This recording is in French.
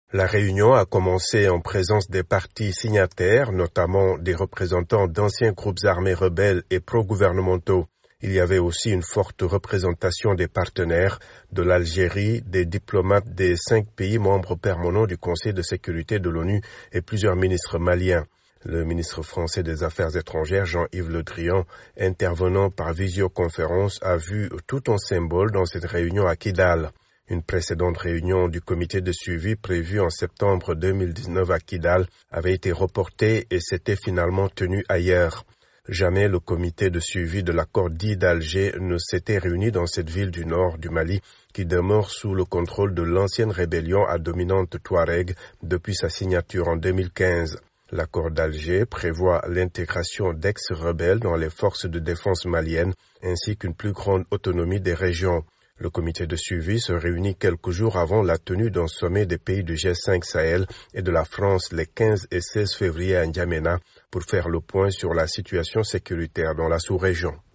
La réunion a commencé en présence des partis signataires, notamment des représentants d'anciens groupes armés rebelles et pro-gouvernementaux. Il y avait aussi une forte représentation des partenaires de l'Algérie, des diplomates des 5 pays membres permanents du Conseil de sécurité de l'ONU et plusieurs ministres maliens. Le ministre français des Affaires étrangères, Jean-Yves Le Drian, intervenant par visioconférence, a vu tout un symbole dans cette réunion à Kidal. Une précédente réunion du comité de suivi prévue en septembre 2019 à Kidal avait été reportée et s'était finalement tenue ailleurs. Jamais le comité de suivi de l'accord dit d'Alger ne s'était réuni dans cette ville du nord du Mali qui demeure sous le contrôle de l'ancienne rébellion à dominante Touareg depuis sa signature en 2015. L'accord d'Alger prévoit l'intégration d'ex-rebelles dans les forces de défense maliennes ainsi qu'une plus grande autonomie des régions. Le comité de suivi se réunit quelques jours avant la tenue d'un sommet des pays du G5 Sahel et de la France les 15 et 16 février à N'Djamena pour faire le point sur la situation sécuritaire dans la sous-région.